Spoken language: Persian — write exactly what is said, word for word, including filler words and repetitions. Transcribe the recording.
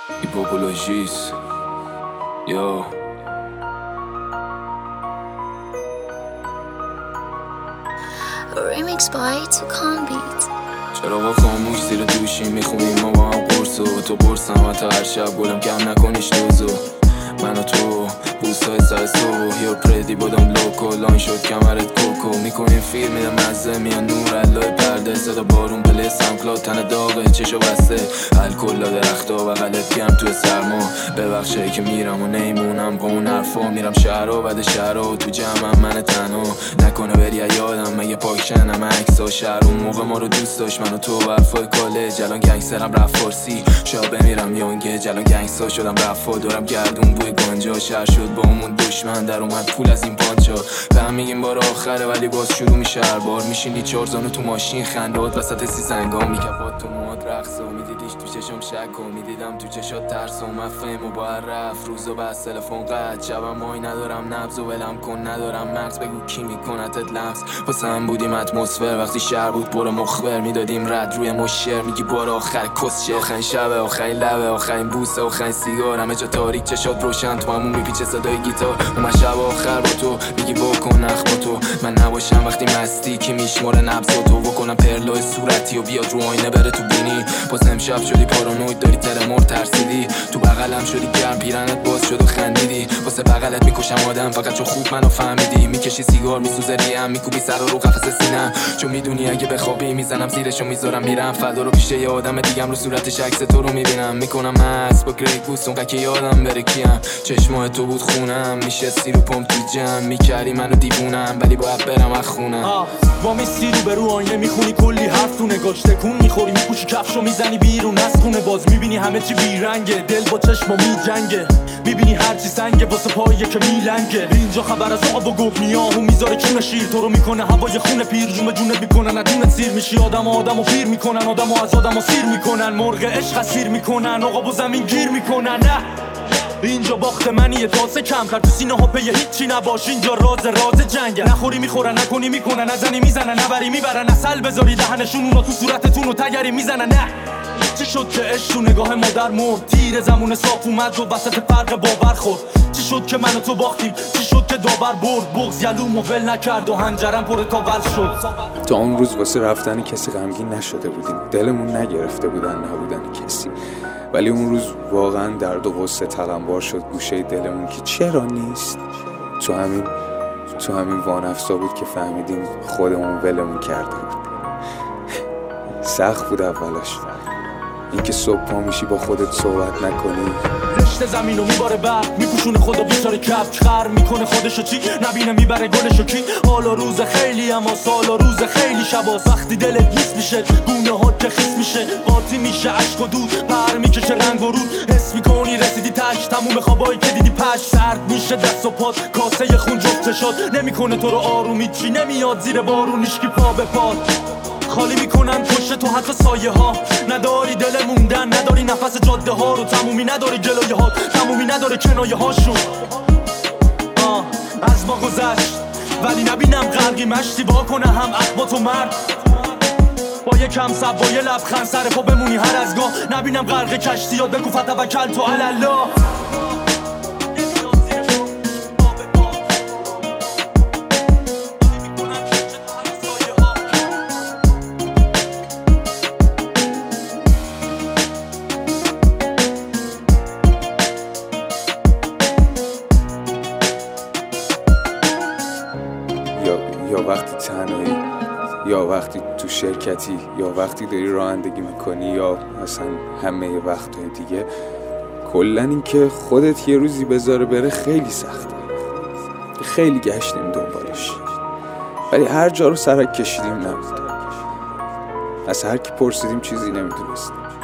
Hypopologies, yo. Remix by Toucan Beat. چرا با خاموش زیر دوشی میخونیم ما با هم قرصو تو قرصم حتی هر شب گلم کم نکنیش دوزو من و تو بوسای سر صبح یا پردی بودم لوکو لاین شد کمرت کوکو میکنیم فیلم میده مزه میان نور علای پرده صدا بارون پله سمکلاد تن داغه چشو بسته الکل درختا بغلت گم توی سرما ببخشه که میرم و نیمونم با اون حرفا میرم شهرها بعد شهرها تو جمعم من تنها نکنه بری یادم مگه پاکشنم عکسا شهر اون موقع ما رو دوست داشت من و تو حرفای کالج الان گنگسترم رفت فارسی شاید بمیرم یونگج الان گنگستر شدم رفت دارم گردون بوی گنجا شهر شد با همون دشمن در اومد پول از این پانچا فهم میگیم بار آخره ولی باز شروع میشه هر بار میشینی چهار زانو تو ماشین خندات وسط سی زنگا میکفات تو مواد رقصا میدیدیش تو چشم شک و میدیدم تو چشات ترس و مفهم و با هر رفت روزو بس تلفن قد شبم مای ندارم نبض و ولم کن ندارم مغز بگو کی میکنتت لمس واسه هم بودیم اتمسفر وقتی شهر بود پر مخبر میدادیم رد روی مشر میگی بار آخر کس چه آخرین شبه آخرین لبه آخرین بوسه آخرین سیگار همه جا تاریک چشات روشن تو همون میپیچه صدای گیتار اومد شب آخر با تو میگی بکن نخ با تو من نباشم وقتی مستی که میشماره نبض تو بکنم پرلای صورتی و بیاد رو آینه بره تو بینی باز امشب شدی پارانوید داری ترمور ترسیدی تو بغلم شدی گرم پیرنت باز شد و خندیدی واسه بغلت میکشم آدم فقط چون خوب منو فهمیدی میکشی سیگار میسوزه ریم میکوبی سر رو قفس سینم چون میدونی اگه بخوابی میزنم زیرشو میذارم میرم فدا رو پیش یه آدم دیگم رو صورتش عکس تو رو میبینم میکنم مست با گریک بوست اون که یادم بره کیم چشمای تو بود خونم میشه سی رو پمپ تو جمع میکردی منو دیوونم ولی باید برم از خونم با میستی رو به رو آینه میخونی کلی حرف تو نگاش تکون میخوری میپوشی کفشو میزنی بیرون از خونه باز میبینی همه چی بیرنگه دل با چشم میجنگه میبینی هرچی سنگه واسه پاییه که میلنگه اینجا خبر از آب و گوب میاهو میذاره چون شیر تو رو میکنه هوای خون پیر جون به جونه میکنن ادونت سیر میشی آدم آدمو پیر میکنن آدمو از آدمو سیر میکنن مرغ عشق اسیر میکنن آقا با زمین گیر میکنن نه اینجا باخت منیه تاسه کم کرد تو سینه ها پیه هیچی نباش اینجا راز راز جنگه نخوری میخورن نکنی میکنن نزنی میزنن نبری میبرن اصل بذاری دهنشون اونا تو صورتتون و تگری میزنن نه چی شد که عشق تو نگاه مادر مرد تیر زمون صاف اومد و وسط فرق باور خورد چی شد که من و تو باختیم چی شد که داور برد بغض یلومو ول نکرد و هنجرم پر تاول شد تا اون روز واسه رفتن کسی غمگین نشده بودیم دلمون نگرفته بودن نبودن کسی ولی اون روز واقعا درد و غصه تلمبار شد گوشه دلمون که چرا نیست تو همین تو همین وانفسا بود که فهمیدیم خودمون ولمون کرده بود سخت بود اولش اینکه صبح پا میشی با خودت صحبت نکنی رشته زمینو میباره برق میپوشونه خدا بیچاره کپچ خر میکنه خودشو چی نبینه میبره گلشو کی حالا روز خیلی اما سالا روز خیلی شباست وقتی دلت نیست میشه گونه ها که خیس میشه قاطی میشه عشق و دود پر میکشه رنگ و رود حس میکنی رسیدی تش تموم خوابایی که دیدی پش سرد میشه دست و پات کاسه خون جفت شد نمیکنه تو رو آرومی چی نمیاد زیر بارونیش کی پا به پا خالی میکنن پشت تو حتی سایه ها نداری دل موندن نداری نفس جاده ها رو تمومی نداری جلوی ها تمومی نداره کنایه هاشون آه از ما گذشت ولی نبینم غرقی مشتی وا کنه هم اخبات و مرد با یه کم سب با یه لبخند سر پا بمونی هر از گاه نبینم غرق کشتی یاد بگو فتوکل تو الله یا یا وقتی تنهایی یا وقتی تو شرکتی یا وقتی داری رانندگی میکنی یا مثلا همه وقتهای دیگه کلا این که خودت یه روزی بذاره بره خیلی سخته خیلی گشتیم دنبالش ولی هر جا رو سرک کشیدیم نبود از هر کی پرسیدیم چیزی نمیدونستیم